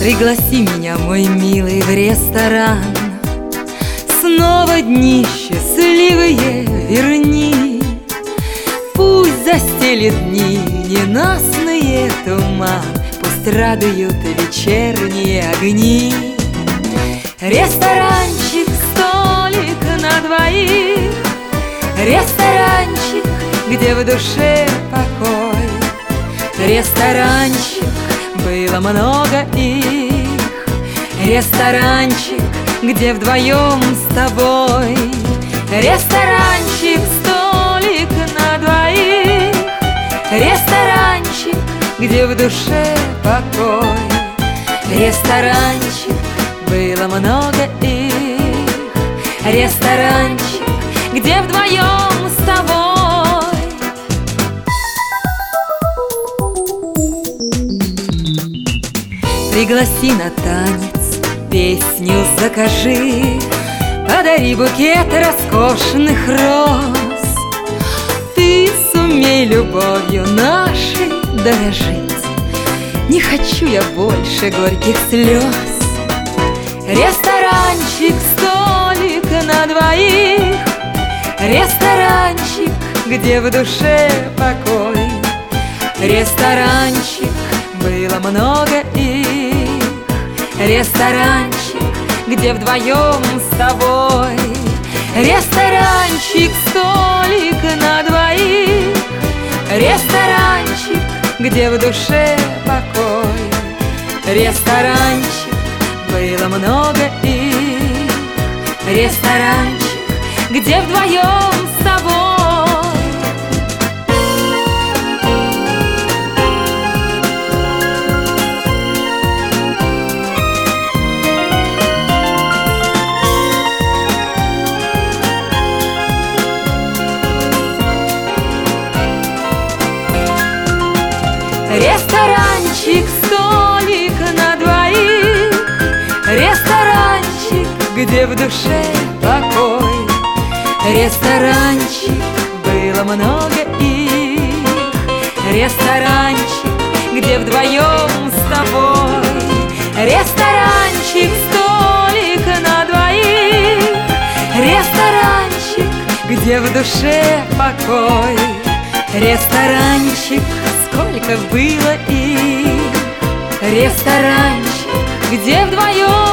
Пригласи меня, мой милый, в ресторан. Снова дни счастливые верни. Пусть застелит дни ненастные туман, пусть радуют вечерние огни. Ресторанчик, столик на двоих, ресторанчик, где в душе покой. Ресторанчик, было много их, ресторанчик, где вдвоем с тобой. Ресторанчик, столик на двоих, ресторанчик, где в душе покой. Ресторанчик, было много их, ресторанчик, где вдвоем с тобой. Пригласи на танец, песню закажи, подари букет роскошных роз. Ты сумей любовью нашей дорожить, не хочу я больше горьких слез. Ресторанчик, столик на двоих, ресторанчик, где в душе покой. Ресторанчик, было много их, ресторанчик, где вдвоем с тобой. Ресторанчик, столик на двоих, ресторанчик, где в душе покой. Ресторанчик, было много их, ресторанчик, где вдвоем с тобой. Ресторанчик, столик на двоих, ресторанчик, где в душе покой. Ресторанчик, было много их, ресторанчик, где вдвоем с тобой. Ресторанчик, столик на двоих, ресторанчик, где в душе покой. Ресторанчик, сколько было их, ресторанчик, где вдвоем